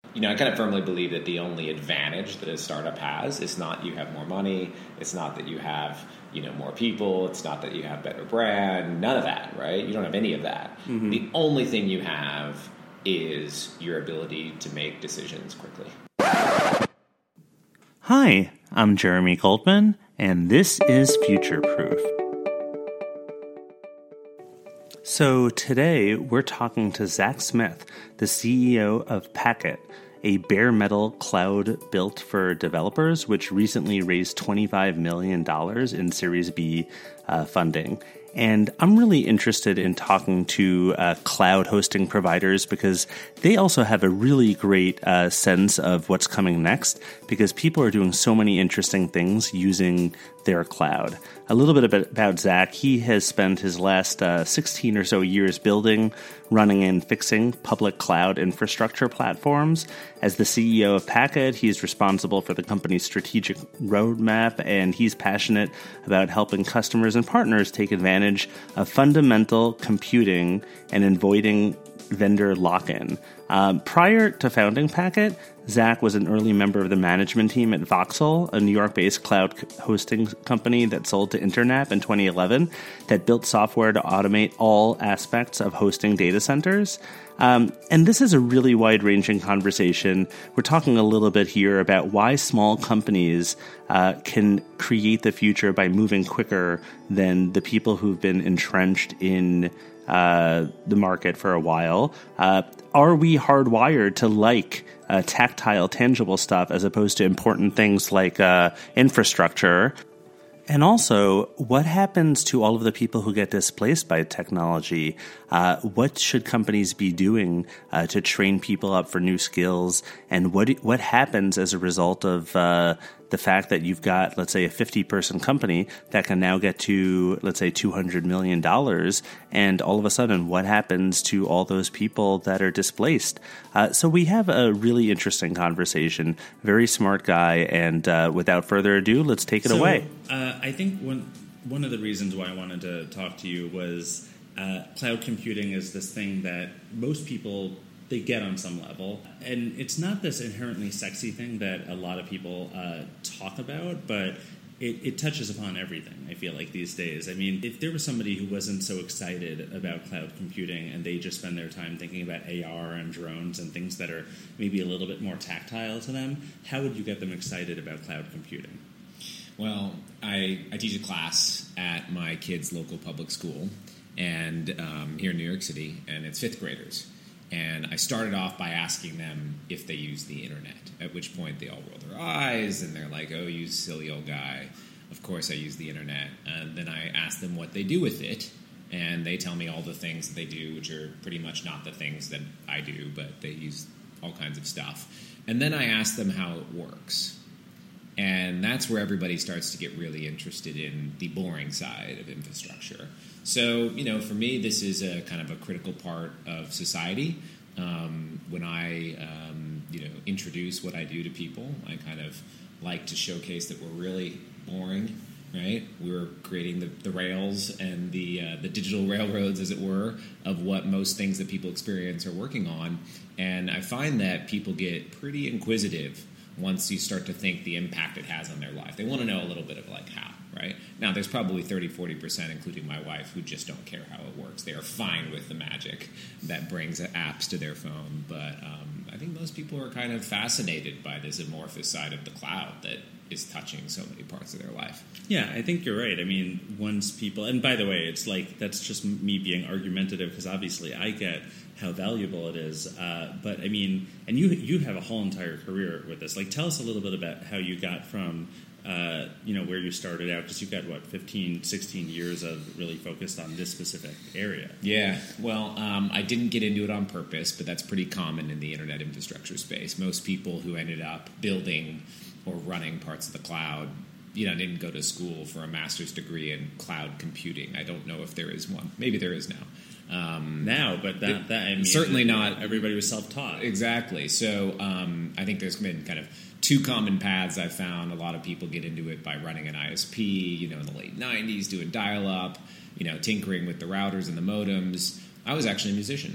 I kind of firmly believe that the only advantage that a startup has is not you have more money, it's not that you have, more people, it's not that you have better brand, none of that, right? You don't have any of that. Mm-hmm. The only thing you have is your ability to make decisions quickly. Hi, I'm Jeremy Goldman, and this is Future Proof. So today we're talking to Zach Smith, the CEO of Packet, a bare metal cloud built for developers, which recently raised $25 million in Series B funding. And I'm really interested in talking to cloud hosting providers because they also have a really great sense of what's coming next because people are doing so many interesting things using their cloud. A little bit about Zach. He has spent his last 16 or so years building, running, and fixing public cloud infrastructure platforms. As the CEO of Packet, he's responsible for the company's strategic roadmap, and he's passionate about helping customers and partners take advantage of fundamental computing and avoiding vendor lock-in. Prior to founding Packet, Zach was an early member of the management team at Voxel, a New York-based cloud hosting company that sold to Internap in 2011 that built software to automate all aspects of hosting data centers. And this is a really wide-ranging conversation. We're talking a little bit here about why small companies can create the future by moving quicker than the people who've been entrenched in the market for a while. Are we hardwired to like tactile, tangible stuff as opposed to important things like infrastructure? And also, what happens to all of the people who get displaced by technology? What should companies be doing to train people up for new skills? And what happens as a result of the fact that you've got, let's say, a 50-person company that can now get to, let's say, $200 million, and all of a sudden, what happens to all those people that are displaced? So we have a really interesting conversation. Very smart guy, and without further ado, let's take it away. I think one of the reasons why I wanted to talk to you was cloud computing is this thing that most people they get on some level. And it's not this inherently sexy thing that a lot of people talk about, but it touches upon everything, I feel like, these days. I mean, if there was somebody who wasn't so excited about cloud computing and they just spend their time thinking about AR and drones and things that are maybe a little bit more tactile to them, how would you get them excited about cloud computing? Well, I teach a class at my kids' local public school and here in New York City, and it's fifth graders. And I started off by asking them if they use the internet, at which point they all roll their eyes, and they're like, oh, you silly old guy. Of course I use the internet. And then I ask them what they do with it, and they tell me all the things that they do, which are pretty much not the things that I do, but they use all kinds of stuff. And then I ask them how it works. And that's where everybody starts to get really interested in the boring side of infrastructure. So, for me, this is a kind of a critical part of society. When I, introduce what I do to people, I kind of like to showcase that we're really boring, right? We're creating the rails and the digital railroads, as it were, of what most things that people experience are working on. And I find that people get pretty inquisitive once you start to think the impact it has on their life. They want to know a little bit of how, right? Now, there's probably 30-40%, including my wife, who just don't care how it works. They are fine with the magic that brings apps to their phone. But I think most people are kind of fascinated by this amorphous side of the cloud that is touching so many parts of their life. Yeah, I think you're right. I mean, once people... And by the way, it's like that's just me being argumentative because obviously I get how valuable it is. But I mean, and you have a whole entire career with this. Like, tell us a little bit about how you got from, where you started out, because you've got, 15, 16 years of really focused on this specific area. Yeah, well, I didn't get into it on purpose, but that's pretty common in the internet infrastructure space. Most people who ended up building or running parts of the cloud, didn't go to school for a master's degree in cloud computing. I don't know if there is one. Maybe there is now. Now, but certainly not. Everybody was self-taught. Exactly. So I think there's been kind of two common paths I've found. A lot of people get into it by running an ISP, in the late 90s, doing dial-up, tinkering with the routers and the modems. I was actually a musician.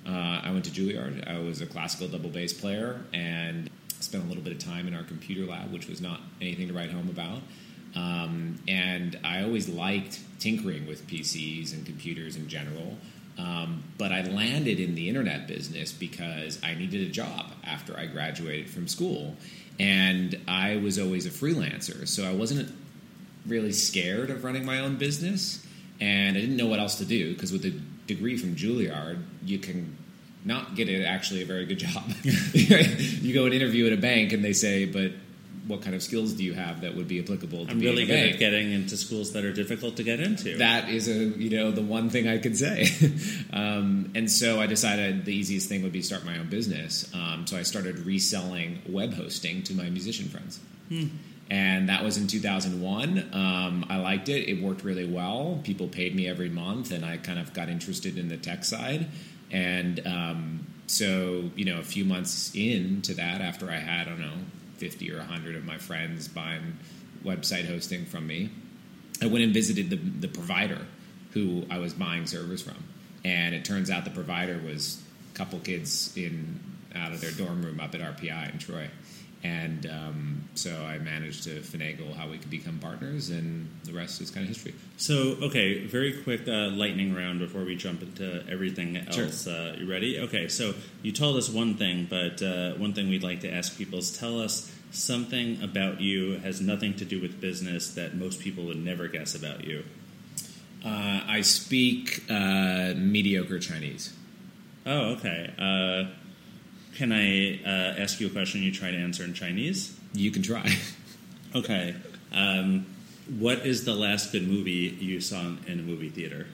I went to Juilliard. I was a classical double bass player and spent a little bit of time in our computer lab, which was not anything to write home about. And I always liked tinkering with PCs and computers in general. But I landed in the internet business because I needed a job after I graduated from school. And I was always a freelancer, so I wasn't really scared of running my own business. And I didn't know what else to do, because with a degree from Juilliard, you can not get actually a very good job. You go and interview at a bank, and they say, but what kind of skills do you have that would be applicable to I'm being really a good bank? at getting into schools that are difficult to get into. That is the one thing I could say. And so I decided the easiest thing would be start my own business. So I started reselling web hosting to my musician friends. And that was in 2001. I liked it. It worked really well. People paid me every month, and I kind of got interested in the tech side. And so, a few months into that, after I had, 50 or 100 of my friends buying website hosting from me, I went and visited the provider who I was buying servers from. And it turns out the provider was a couple kids out of their dorm room up at RPI in Troy. And so I managed to finagle how we could become partners, and the rest is kind of history. So, okay, very quick lightning round before we jump into everything else. Sure. You ready? Okay, so you told us one thing, but one thing we'd like to ask people is tell us something about you has nothing to do with business that most people would never guess about you. I speak mediocre Chinese. Oh, okay. Can I ask you a question you try to answer in Chinese? You can try. Okay. What is the last good movie you saw in a movie theater?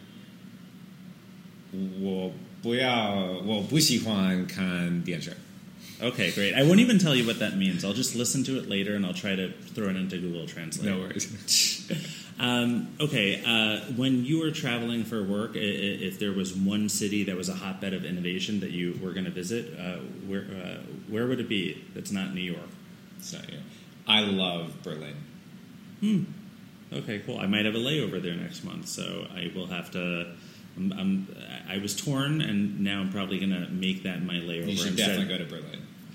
我不喜欢看电视. Okay, great. I won't even tell you what that means. I'll just listen to it later, and I'll try to throw it into Google Translate. No worries. When you were traveling for work, if there was one city that was a hotbed of innovation that you were going to visit, where would it be that's not New York? So, yeah. I love Berlin. Okay, cool. I might have a layover there next month, so I will have to... I was torn, and now I'm probably going to make that my layover. You should instead. definitely go to Berlin.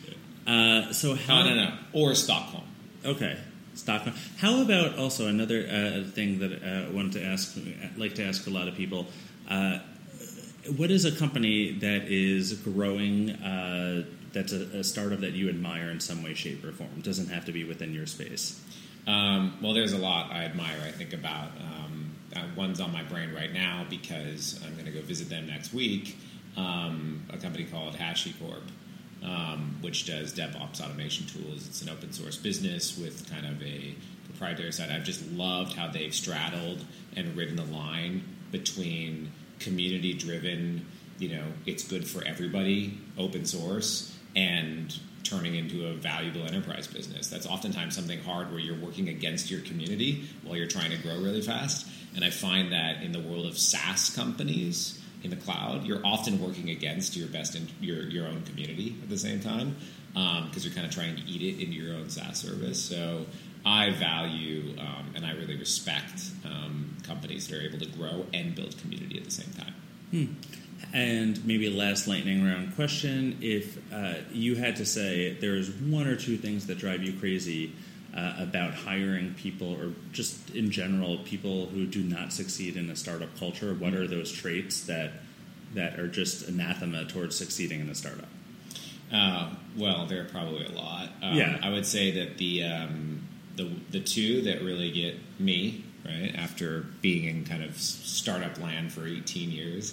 No. Or Stockholm. Okay. Stockholm. How about also another thing that I wanted to ask, like to ask a lot of people, what is a company that is growing that's a startup that you admire in some way, shape, or form? It doesn't have to be within your space. Well, there's a lot I admire, I think about. One's on my brain right now because I'm going to go visit them next week, a company called HashiCorp. Which does DevOps automation tools. It's an open source business with kind of a proprietary side. I've just loved how they've straddled and ridden the line between community driven, it's good for everybody, open source, and turning into a valuable enterprise business. That's oftentimes something hard where you're working against your community while you're trying to grow really fast. And I find that in the world of SaaS companies, in the cloud, you're often working against your own community at the same time because you're kind of trying to eat it into your own SaaS service. So I value and I really respect companies that are able to grow and build community at the same time. And maybe last lightning round question: if you had to say there's one or two things that drive you crazy about hiring people, or just in general people who do not succeed in a startup culture, what are those traits that are just anathema towards succeeding in a startup? Well, there are probably a lot. Yeah. I would say that the two that really get me, right, after being in kind of startup land for 18 years,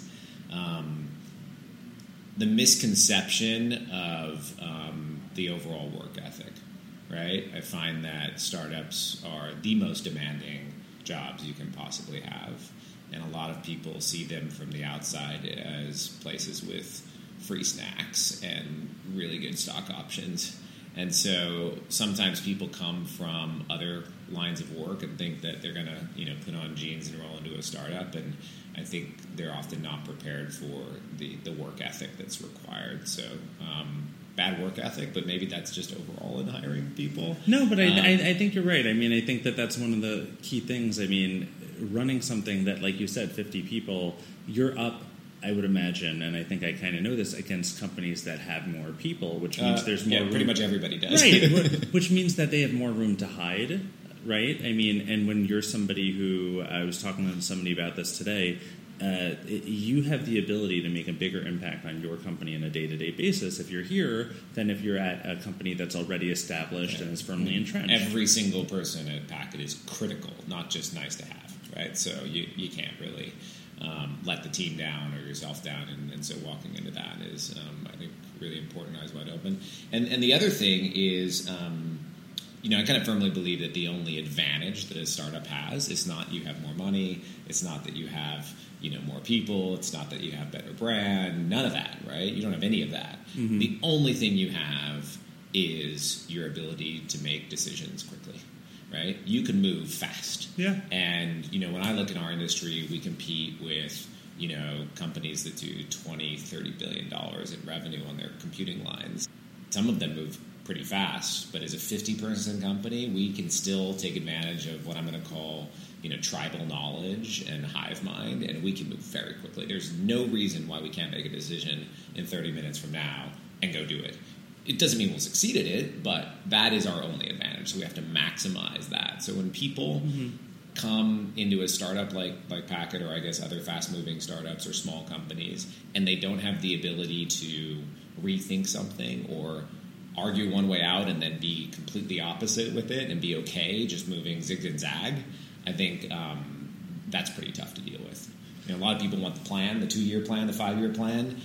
the misconception of the overall work ethic. Right? I find that startups are the most demanding jobs you can possibly have. And a lot of people see them from the outside as places with free snacks and really good stock options. And so sometimes people come from other lines of work and think that they're going to, put on jeans and roll into a startup. And I think they're often not prepared for the work ethic that's required. So, bad work ethic, but maybe that's just overall in hiring people. No, but I think you're right. I mean, I think that's one of the key things. I mean, running something that, like you said, 50 people, you're up I would imagine, and I think I kind of know this, against companies that have more people, which means there's more room. Pretty much everybody does. Right, which means that they have more room to hide, right? I mean, and when you're somebody who, I was talking to somebody about this today, you have the ability to make a bigger impact on your company on a day-to-day basis if you're here than if you're at a company that's already established and is firmly entrenched. Every single person at Packet is critical, not just nice to have, right? So you can't really let the team down or yourself down, and so walking into that is, I think, really important, eyes wide open. And the other thing is, I kind of firmly believe that the only advantage that a startup has is not you have more money, it's not that you have more people, it's not that you have better brand, none of that, right? You don't have any of that. Mm-hmm. The only thing you have is your ability to make decisions quickly, right? You can move fast. Yeah. And, when I look in our industry, we compete with, companies that do $20, $30 billion in revenue on their computing lines. Some of them move pretty fast, but as a 50-person company, we can still take advantage of what I'm going to call, tribal knowledge and hive mind, and we can move very quickly. There's no reason why we can't make a decision in 30 minutes from now and go do it. It doesn't mean we'll succeed at it, but that is our only advantage, so we have to maximize that. So when people come into a startup like Packet, or I guess other fast-moving startups or small companies, and they don't have the ability to rethink something or argue one way out and then be completely opposite with it and be okay just moving zig and zag, I think that's pretty tough to deal with. A lot of people want the plan, the 2-year plan, the 5-year plan.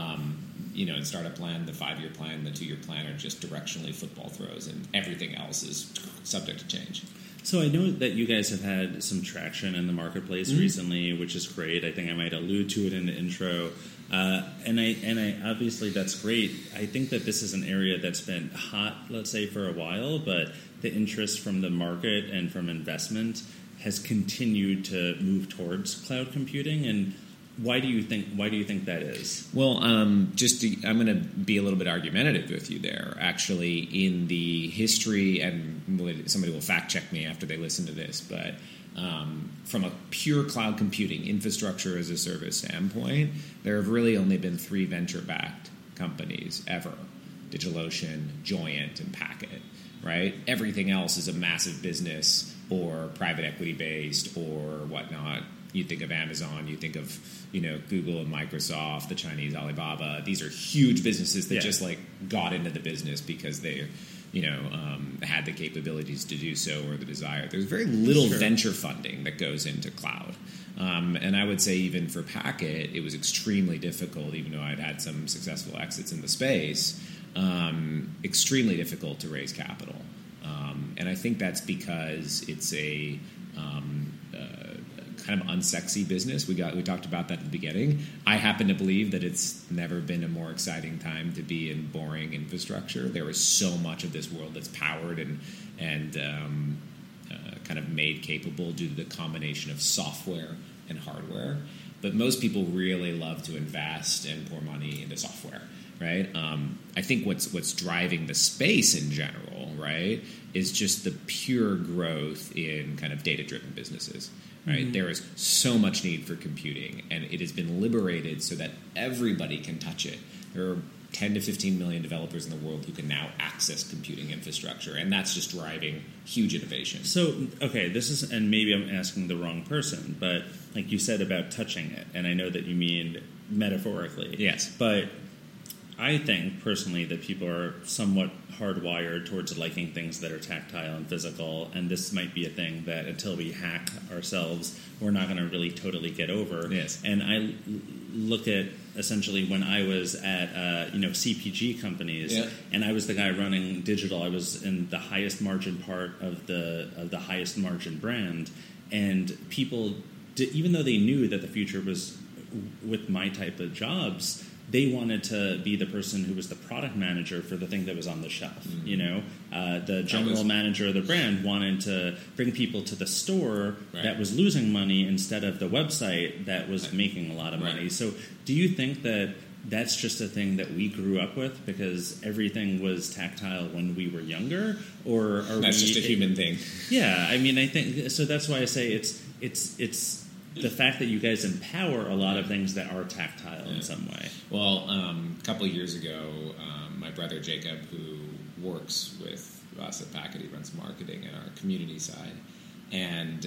In startup plan, the 5-year plan, the 2-year plan are just directionally football throws, and everything else is subject to change. So I know that you guys have had some traction in the marketplace recently, which is great. I think I might allude to it in the intro. And I obviously that's great. I think that this is an area that's been hot, let's say, for a while, but the interest from the market and from investment has continued to move towards cloud computing. And why do you think that is? Well, I'm going to be a little bit argumentative with you there. Actually, in the history, and somebody will fact check me after they listen to this, but from a pure cloud computing infrastructure as a service standpoint, there have really only been 3 venture-backed companies ever: DigitalOcean, Joyent, and Packet. Right? Everything else is a massive business or private equity based or whatnot. You think of Amazon, you think of Google and Microsoft, the Chinese Alibaba. These are huge businesses that just got into the business because they had the capabilities to do so or the desire. There's very little venture funding that goes into cloud. And I would say even for Packet, it was extremely difficult, even though I'd had some successful exits in the space, extremely difficult to raise capital. And I think that's because it's a kind of unsexy business. We talked about that at the beginning. I happen to believe that it's never been a more exciting time to be in boring infrastructure. There is so much of this world that's powered and kind of made capable due to the combination of software and hardware. But most people really love to invest and pour money into software, right? I think what's driving the space in general, right, is just the pure growth in kind of data-driven businesses, right? Mm-hmm. There is so much need for computing, and it has been liberated so that everybody can touch it. There are 10 to 15 million developers in the world who can now access computing infrastructure, and that's just driving huge innovation. So, okay, this is, and maybe I'm asking the wrong person, but like you said about touching it, and I know that you mean metaphorically. Yes. But I think, personally, that people are somewhat hardwired towards liking things that are tactile and physical, and this might be a thing that until we hack ourselves, we're not going to really totally get over. Yes. And I look at, essentially, when I was at CPG companies, and I was the guy running digital, I was in the highest margin part of the highest margin brand, and people, even though they knew that the future was with my type of jobs, they wanted to be the person who was the product manager for the thing that was on the shelf. Mm-hmm. The general manager of the brand wanted to bring people to the store that was losing money instead of the website that was making a lot of money. So do you think that that's just a thing that we grew up with because everything was tactile when we were younger? Or that's just a human thing? Yeah, I mean, I think so. That's why I say it's the fact that you guys empower a lot of things that are tactile in some way. Well, a couple of years ago, my brother Jacob, who works with us at Packet, he runs marketing at our community side, and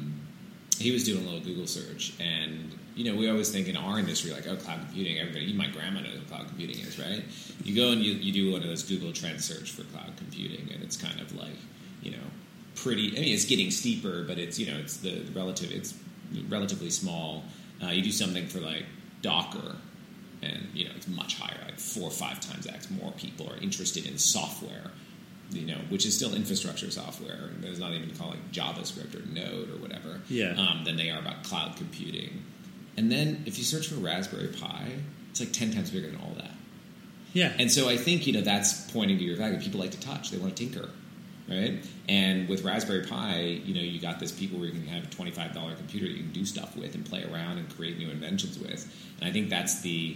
he was doing a little Google search, and we always think in our industry, like, oh, cloud computing, everybody, even my grandma knows what cloud computing is, right? You go and you do one of those Google Trend search for cloud computing, and it's kind of like, pretty, I mean, it's getting steeper, but it's, it's it's relatively small. You do something for like Docker, and, it's much higher, like 4 or 5 times X more people are interested in software, which is still infrastructure software. There's not even called like JavaScript or Node or whatever, than they are about cloud computing. And then if you search for Raspberry Pi, it's like 10 times bigger than all that. Yeah. And so I think, that's pointing to your fact that people like to touch. They want to tinker, right? And with Raspberry Pi, you got this people where you can have a $25 computer that you can do stuff with and play around and create new inventions with. And I think that's the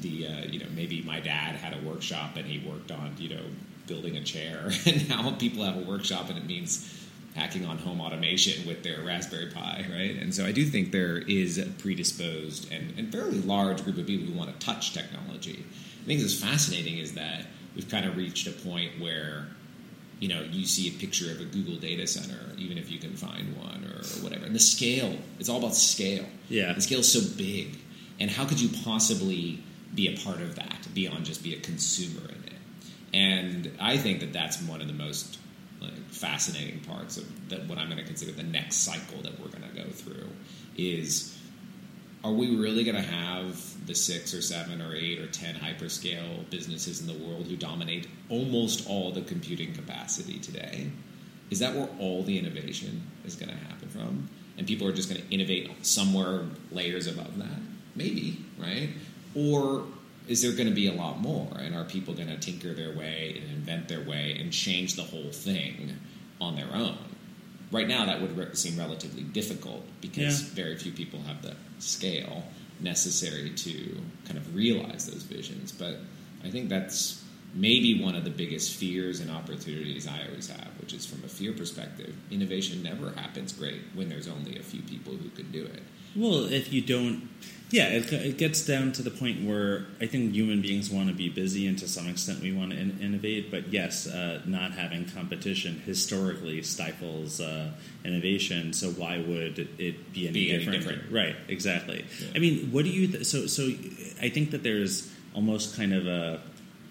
maybe my dad had a workshop and he worked on, building a chair. And now people have a workshop and it means hacking on home automation with their Raspberry Pi, right? And so I do think there is a predisposed and fairly large group of people who want to touch technology. I think what's fascinating is that we've kind of reached a point where, you see a picture of a Google data center, even if you can find one or whatever. And the scale, it's all about scale. Yeah. The scale is so big. And how could you possibly be a part of that beyond just be a consumer in it? And I think that that's one of the most fascinating parts of that. What I'm going to consider the next cycle that we're going to go through is, are we really going to have the 6 or 7 or 8 or 10 hyperscale businesses in the world who dominate almost all the computing capacity today? Is that where all the innovation is going to happen from? And people are just going to innovate somewhere layers above that? Maybe, right? Or is there going to be a lot more? And are people going to tinker their way and invent their way and change the whole thing on their own? Right now, that would seem relatively difficult because very few people have the scale necessary to kind of realize those visions. But I think that's maybe one of the biggest fears and opportunities I always have, which is from a fear perspective, innovation never happens great when there's only a few people who can do it. Well, if you don't... Yeah, it gets down to the point where I think human beings want to be busy, and to some extent we want to innovate. But yes, not having competition historically stifles innovation. So why would it be any different? Right, exactly. Yeah. I mean, what do you... So I think that there's almost kind of a...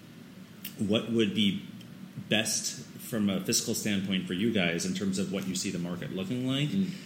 What would be best from a fiscal standpoint for you guys in terms of what you see the market looking like?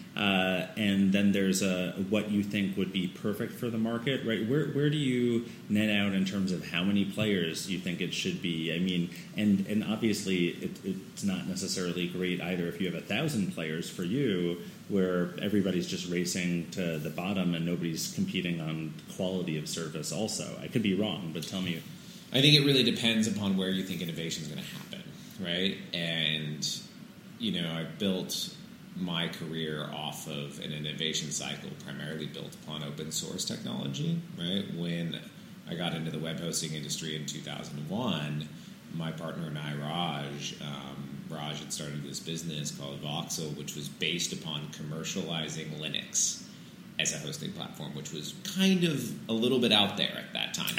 And then there's what you think would be perfect for the market, right? Where do you net out in terms of how many players you think it should be? I mean, and obviously it's not necessarily great either if you have 1,000 players for you, where everybody's just racing to the bottom and nobody's competing on quality of service also. I could be wrong, but tell me. I think it really depends upon where you think innovation is going to happen, right? And, I built my career off of an innovation cycle primarily built upon open source technology, right? When I got into the web hosting industry in 2001, my partner and I, Raj had started this business called Voxel, which was based upon commercializing Linux as a hosting platform, which was kind of a little bit out there at that time.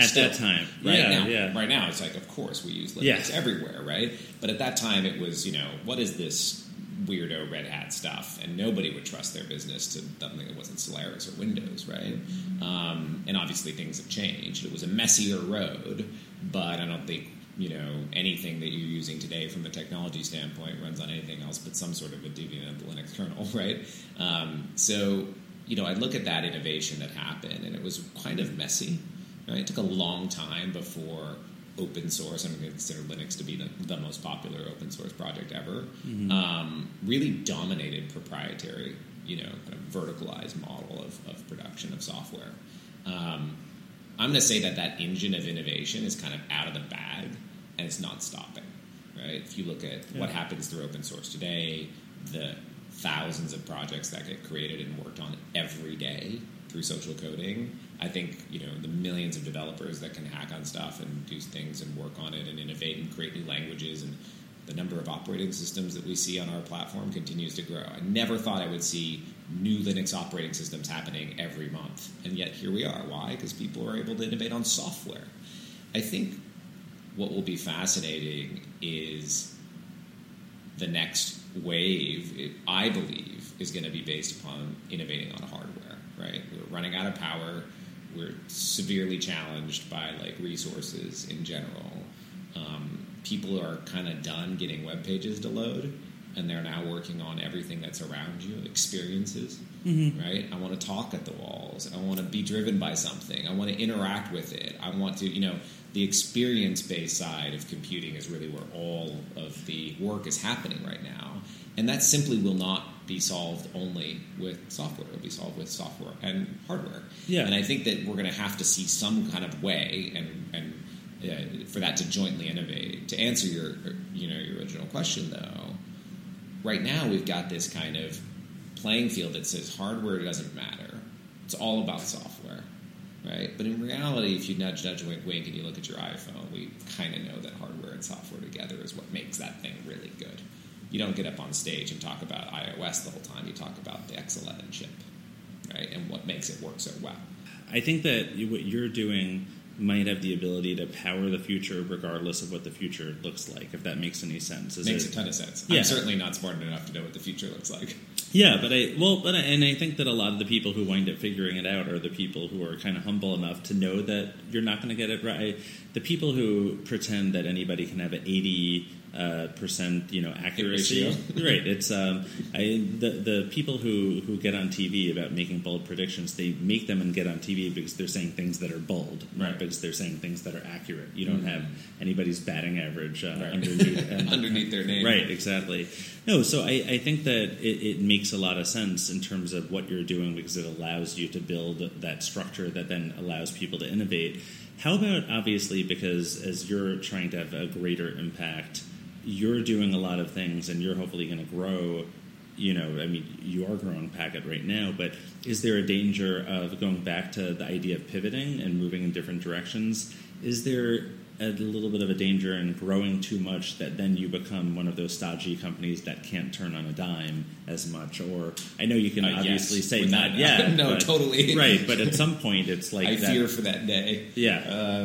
Right now, it's like, of course, we use Linux everywhere, right? But at that time, it was, what is this weirdo Red Hat stuff? And nobody would trust their business to something that wasn't Solaris or Windows, right? And obviously, things have changed. It was a messier road, but I don't think anything that you're using today from a technology standpoint runs on anything else but some sort of a Debian of the Linux kernel, right? So I look at that innovation that happened, and it was kind of messy. Right? It took a long time before open source, I'm going to consider Linux to be the most popular open source project ever, really dominated proprietary, kind of verticalized model of production of software. I'm going to say that engine of innovation is kind of out of the bag, and it's not stopping. Right? If you look at what happens through open source today, the thousands of projects that get created and worked on every day through social coding, I think the millions of developers that can hack on stuff and do things and work on it and innovate and create new languages, and the number of operating systems that we see on our platform continues to grow. I never thought I would see new Linux operating systems happening every month. And yet here we are. Why? Because people are able to innovate on software. I think what will be fascinating is the next wave, I believe, is going to be based upon innovating on hardware, right? We're running out of power. We're severely challenged by resources in general. People are kind of done getting web pages to load, and they're now working on everything that's around you, experiences, right? I want to talk at the walls. I want to be driven by something. I want to interact with it. I want to, the experience-based side of computing is really where all of the work is happening right now. And that simply will not be solved only with software. It will be solved with software and hardware. Yeah. And I think that we're going to have to see some kind of way and for that to jointly innovate. To answer your original question, though, right now we've got this kind of playing field that says hardware doesn't matter. It's all about software, right? But in reality, if you nudge, wink, wink, and you look at your iPhone, we kind of know that hardware and software together is what makes that thing really good. You don't get up on stage and talk about iOS the whole time. You talk about the X11 chip, right, and what makes it work so well. I think that what you're doing might have the ability to power the future regardless of what the future looks like, if that makes any sense. Makes a ton of sense. Yeah. I'm certainly not smart enough to know what the future looks like. Yeah, but I think that a lot of the people who wind up figuring it out are the people who are kind of humble enough to know that you're not going to get it right. The people who pretend that anybody can have an 80% accuracy, right? It's the people who get on TV about making bold predictions. They make them and get on TV because they're saying things that are bold, right? Because they're saying things that are accurate. You don't have anybody's batting average underneath their name, right? Exactly. No, so I think that it makes a lot of sense in terms of what you're doing because it allows you to build that structure that then allows people to innovate. How about, obviously, because as you're trying to have a greater impact, you're doing a lot of things and you're hopefully going to grow. You are growing Packet right now, but is there a danger of going back to the idea of pivoting and moving in different directions? Is there a little bit of a danger in growing too much that then you become one of those stodgy companies that can't turn on a dime as much? Or I know you can obviously say not yet. No, but, totally. Right, but at some point it's like I fear for that day. Yeah.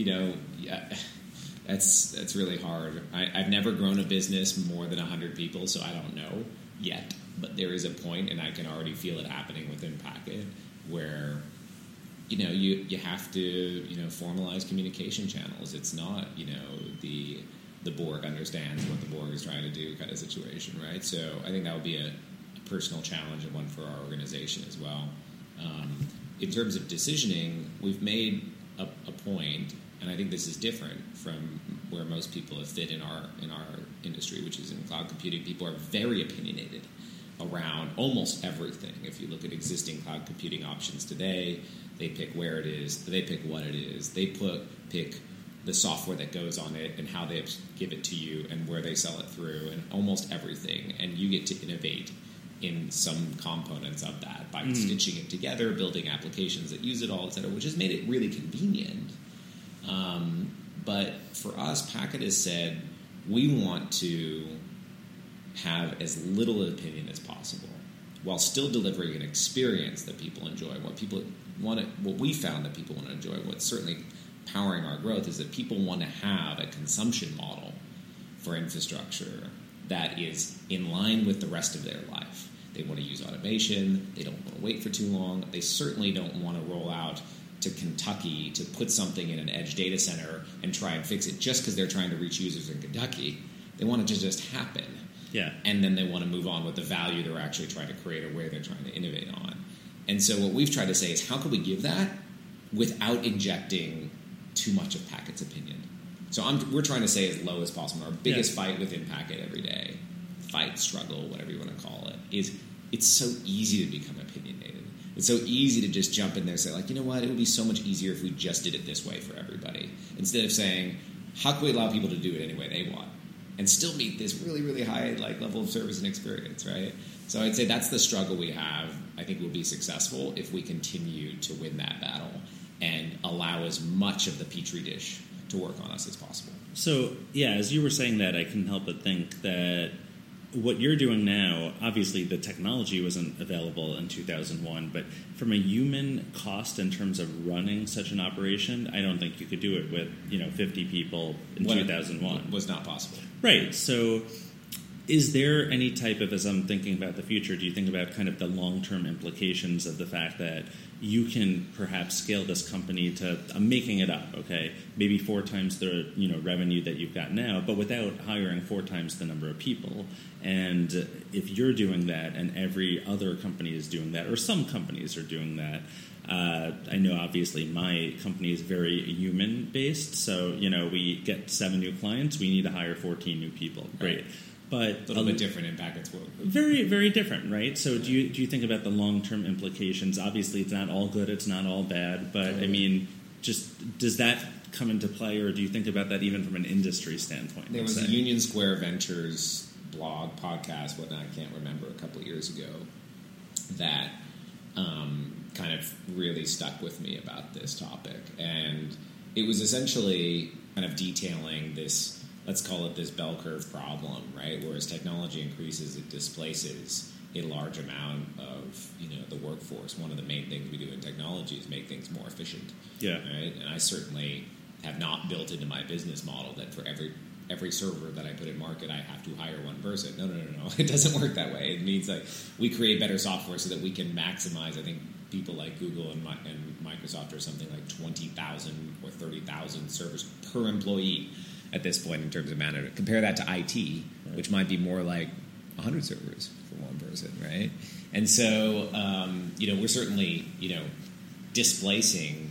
That's really hard. I've never grown a business more than 100 people, so I don't know yet. But there is a point, and I can already feel it happening within Packet, where you have to formalize communication channels. It's not the Borg understands what the Borg is trying to do kind of situation, right? So I think that would be a personal challenge and one for our organization as well. In terms of decisioning, we've made a point, and I think this is different from where most people have fit in our industry, which is in cloud computing. People are very opinionated around almost everything. If you look at existing cloud computing options today, they pick where it is, they pick what it is, they pick the software that goes on it and how they give it to you and where they sell it through and almost everything. And you get to innovate in some components of that by stitching it together, building applications that use it all, et cetera, which has made it really convenient. But for us, Packet has said we want to have as little opinion as possible while still delivering an experience that people enjoy. What we found that people want to enjoy, what's certainly powering our growth, is that people want to have a consumption model for infrastructure that is in line with the rest of their life. They want to use automation. They don't want to wait for too long. They certainly don't want to roll out to Kentucky to put something in an edge data center and try and fix it just because they're trying to reach users in Kentucky. They want it to just happen. Yeah. And then they want to move on with the value they're actually trying to create or where they're trying to innovate on. And so what we've tried to say is, how can we give that without injecting too much of Packet's opinion? So we're trying to say as low as possible. Our biggest fight within Packet every day, struggle, whatever you want to call it, is it's so easy to become opinionated. It's so easy to just jump in there and say, you know what, it would be so much easier if we just did it this way for everybody. Instead of saying, how can we allow people to do it any way they want and still meet this really, really high level of service and experience, right? So I'd say that's the struggle we have. I think we'll be successful if we continue to win that battle and allow as much of the petri dish to work on us as possible. So, yeah, as you were saying that, I couldn't help but think that what you're doing now, obviously the technology wasn't available in 2001, but from a human cost in terms of running such an operation, I don't think you could do it with 50 people in 2001. It was not possible. Right. So is there any type of, as I'm thinking about the future, do you think about kind of the long-term implications of the fact that you can perhaps scale this company to, I'm making it up, okay, maybe 4 times the revenue that you've got now, but without hiring 4 times the number of people? And if you're doing that and every other company is doing that, or some companies are doing that, I know obviously my company is very human-based, so we get 7 new clients, we need to hire 14 new people. Great. Right. But a little bit different in Packet's world. Very, very different, right? So do you think about the long-term implications? Obviously, it's not all good, it's not all bad, but I mean, just does that come into play, or do you think about that even from an industry standpoint? There was a Union Square Ventures blog, podcast, whatnot, I can't remember, a couple of years ago, that kind of really stuck with me about this topic. And it was essentially kind of detailing this, let's call it this bell curve problem, right? Where as technology increases, it displaces a large amount of the workforce. One of the main things we do in technology is make things more efficient. Yeah. Right? And I certainly have not built into my business model that for every server that I put in market, I have to hire one person. No. It doesn't work that way. It means like we create better software so that we can maximize. I think people like Google and Microsoft are something like 20,000 or 30,000 servers per employee at this point in terms of management. Compare that to IT, which might be more like 100 servers for one person, right? And so, we're certainly, displacing,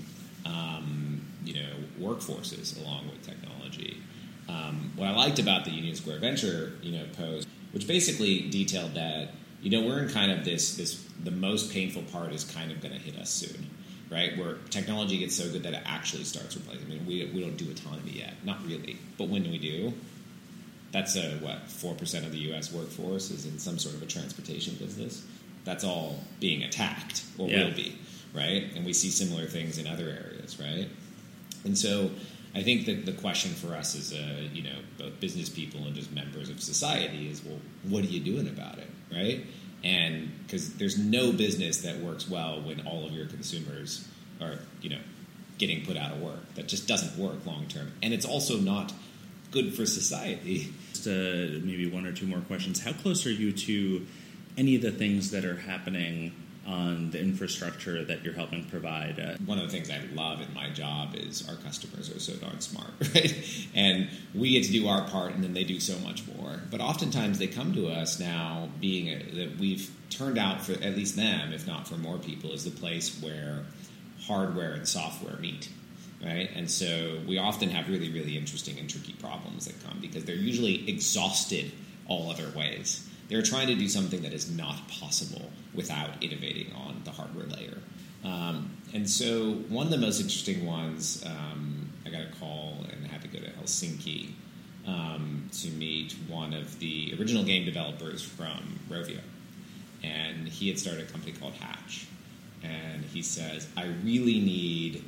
workforces along with technology. What I liked about the Union Square Venture, post, which basically detailed that, we're in kind of the most painful part is kind of going to hit us soon. Right, where technology gets so good that it actually starts replacing. I mean, we don't do autonomy yet, not really. But when we do, that's 4% of the U.S. workforce is in some sort of a transportation business. That's all being attacked, or will be, right? And we see similar things in other areas, right? And so, I think that the question for us as both business people and just members of society is, well, what are you doing about it, right? And because there's no business that works well when all of your consumers are, getting put out of work. That just doesn't work long term. And it's also not good for society. Just maybe 1 or 2 more questions. How close are you to any of the things that are happening on the infrastructure that you're helping provide? One of the things I love in my job is our customers are so darn smart, right? And we get to do our part, and then they do so much more. But oftentimes they come to us now that we've turned out, for at least them, if not for more people, is the place where hardware and software meet, right? And so we often have really, really interesting and tricky problems that come because they're usually exhausted all other ways. They're trying to do something that is not possible without innovating on the hardware layer. And so one of the most interesting ones, I got a call and had to go to Helsinki to meet one of the original game developers from Rovio. And he had started a company called Hatch. And he says, I really need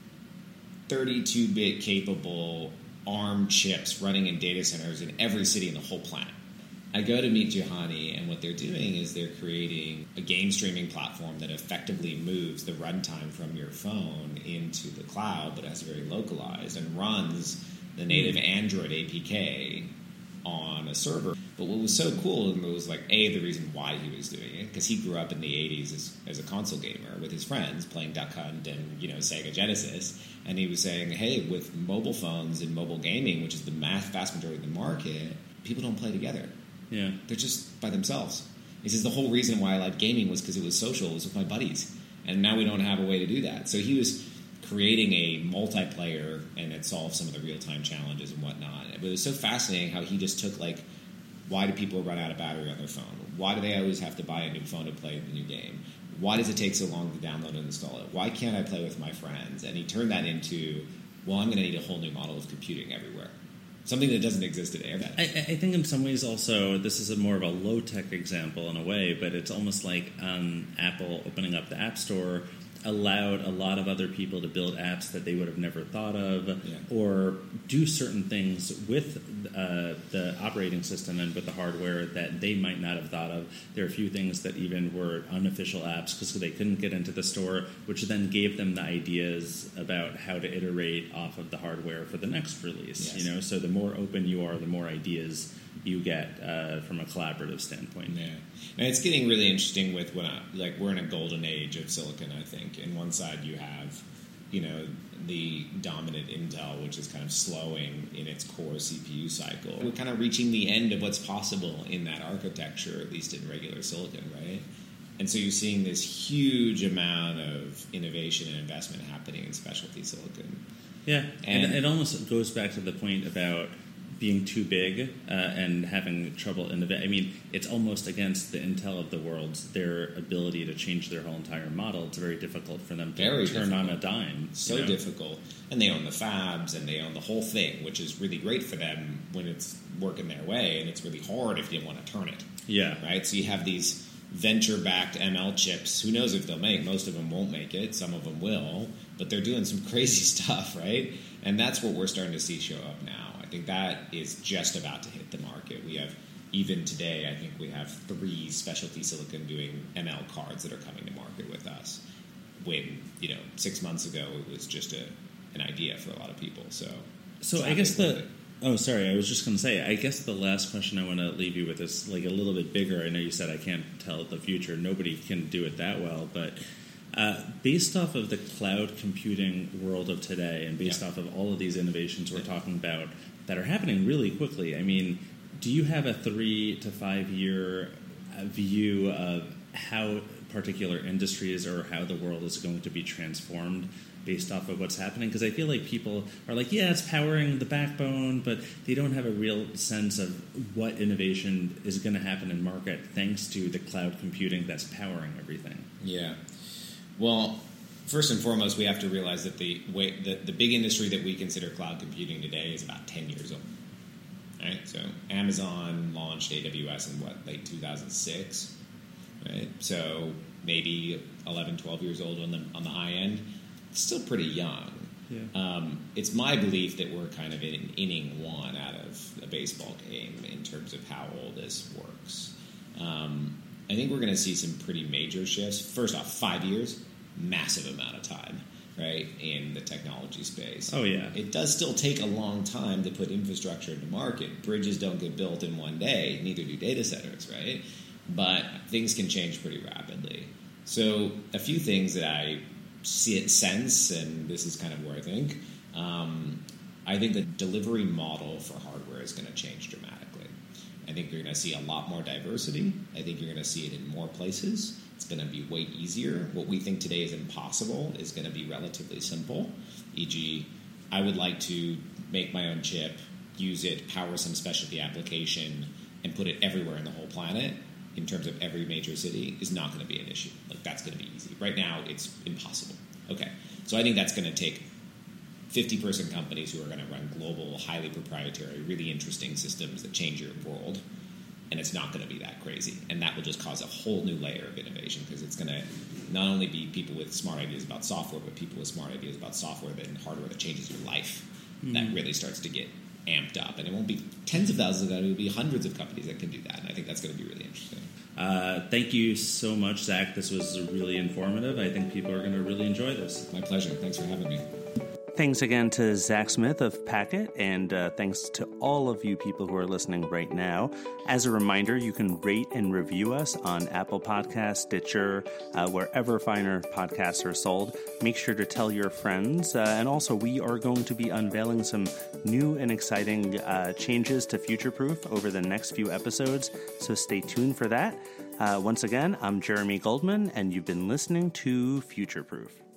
32-bit capable ARM chips running in data centers in every city in the whole planet. I go to meet Juhani, and what they're doing is they're creating a game streaming platform that effectively moves the runtime from your phone into the cloud, but it's very localized, and runs the native Android APK on a server. But what was so cool, and it was like, the reason why he was doing it, because he grew up in the 80s as a console gamer with his friends playing Duck Hunt and, Sega Genesis, and he was saying, hey, with mobile phones and mobile gaming, which is the vast majority of the market, people don't play together. Yeah. They're just by themselves. He says the whole reason why I liked gaming was because it was social, it was with my buddies. And now we don't have a way to do that. So he was creating a multiplayer, and it solved some of the real-time challenges and whatnot. But it was so fascinating how he just took, why do people run out of battery on their phone? Why do they always have to buy a new phone to play the new game? Why does it take so long to download and install it? Why can't I play with my friends? And he turned that into, I'm going to need a whole new model of computing everywhere. Something that doesn't exist today. I think in some ways also, this is more of a low-tech example in a way, but it's almost like Apple opening up the App Store allowed a lot of other people to build apps that they would have never thought of, or do certain things with the operating system and with the hardware that they might not have thought of. There are a few things that even were unofficial apps because they couldn't get into the store, which then gave them the ideas about how to iterate off of the hardware for the next release. Yes. So the more open you are, the more ideas you get from a collaborative standpoint. Yeah, and it's getting really interesting with we're in a golden age of silicon. I think, in one side you have, the dominant Intel, which is kind of slowing in its core CPU cycle. We're kind of reaching the end of what's possible in that architecture, at least in regular silicon, right? And so you're seeing this huge amount of innovation and investment happening in specialty silicon. Yeah, and it almost goes back to the point about being too big and having trouble innovating. I mean, it's almost against the Intel of the world, their ability to change their whole entire model. It's very difficult for them to turn on a dime. So difficult. And they own the fabs, and they own the whole thing, which is really great for them when it's working their way, and it's really hard if you want to turn it. Yeah. Right? So you have these venture-backed ML chips. Who knows if they'll make? Most of them won't make it. Some of them will. But they're doing some crazy stuff, right? And that's what we're starting to see show up now. I think that is just about to hit the market. We have, even today, I think we have 3 specialty silicon doing ML cards that are coming to market with us. When, 6 months ago, it was just an idea for a lot of people. So I guess I was just going to say, I guess the last question I want to leave you with is a little bit bigger. I know you said I can't tell the future. Nobody can do it that well, but based off of the cloud computing world of today and based off of all of these innovations we're talking about that are happening really quickly, I mean, do you have a 3 to 5 year view of how particular industries or how the world is going to be transformed based off of what's happening? Because I feel like people are like, yeah, it's powering the backbone, but they don't have a real sense of what innovation is going to happen in market thanks to the cloud computing that's powering everything. Yeah. Well, first and foremost, we have to realize that the big industry that we consider cloud computing today is about 10 years old. Right? So Amazon launched AWS in late 2006, right? So maybe 11, 12 years old on the high end. It's still pretty young. Yeah. It's my belief that we're kind of in inning 1 out of a baseball game in terms of how all this works. I think we're going to see some pretty major shifts. First off, 5 years, massive amount of time, right, in the technology space. Oh, yeah. It does still take a long time to put infrastructure into market. Bridges don't get built in one day, neither do data centers, right? But things can change pretty rapidly. So a few things that I sense, and this is kind of where I think the delivery model for hardware is going to change dramatically. I think you're going to see a lot more diversity. I think you're going to see it in more places. It's going to be way easier. What we think today is impossible is going to be relatively simple. E.g., I would like to make my own chip, use it, power some specialty application, and put it everywhere in the whole planet in terms of every major city is not going to be an issue. That's going to be easy. Right now, it's impossible. Okay, so I think that's going to take 50-person companies who are going to run global, highly proprietary, really interesting systems that change your world, and it's not going to be that crazy. And that will just cause a whole new layer of innovation because it's going to not only be people with smart ideas about software, but people with smart ideas about software and hardware that changes your life. Mm-hmm. That really starts to get amped up. And it won't be tens of thousands of them, it will be hundreds of companies that can do that. And I think that's going to be really interesting. Thank you so much, Zach. This was really informative. I think people are going to really enjoy this. My pleasure. Thanks for having me. Thanks again to Zach Smith of Packet, and thanks to all of you people who are listening right now. As a reminder, you can rate and review us on Apple Podcasts, Stitcher, wherever finer podcasts are sold. Make sure to tell your friends. And also, we are going to be unveiling some new and exciting changes to Futureproof over the next few episodes, so stay tuned for that. Once again, I'm Jeremy Goldman, and you've been listening to Futureproof.